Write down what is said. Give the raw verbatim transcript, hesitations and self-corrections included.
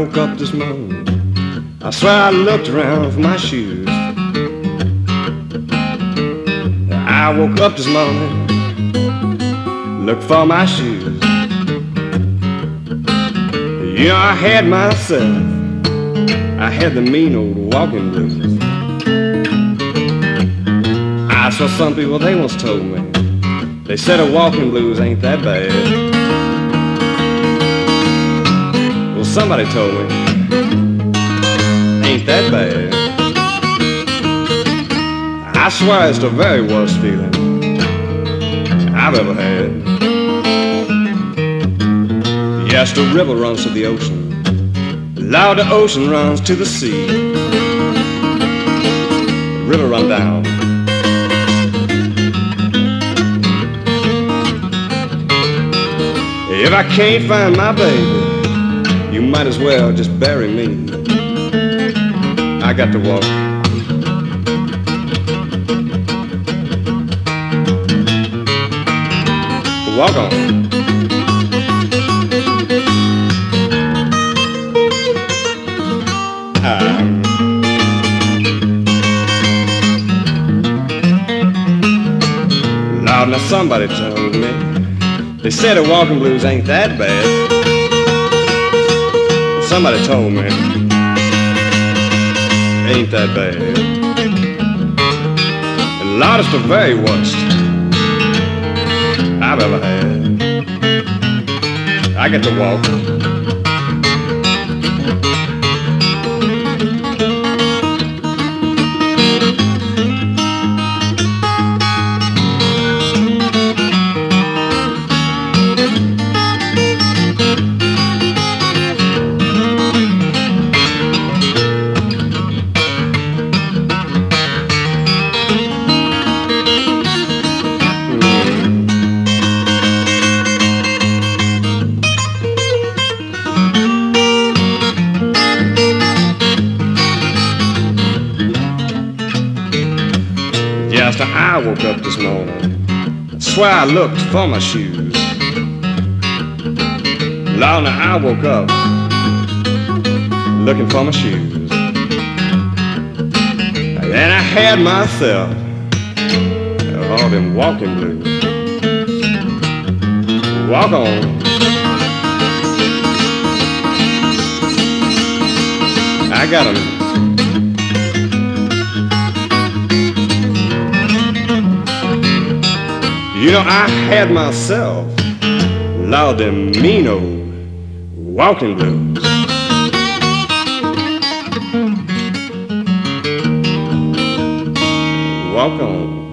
woke up this morning, I swear I looked around for my shoes. I woke up this morning, looked for my shoes. You know, I had myself, I had the mean old walking blues. I saw some people, they once told me, they said a walking blues ain't that bad. Well, somebody told me, ain't that bad. I swear it's the very worst feeling I've ever had. Yes, the river runs to the ocean, Lord, the ocean runs to the sea. The river run down, if I can't find my baby, you might as well just bury me. I got to walk. Walk on. Um. Lord, now somebody told me, they said a walking blues ain't that bad. Somebody told me, ain't that bad. And Lord, it's the very worst I've ever had. I get to walk. Just I woke up this morning, I swear I looked for my shoes. Lord, now I woke up looking for my shoes, and I had myself all them walking blues. Walk on. I got them. You know, I had myself, Lord, them mean old walking blues. Walk on.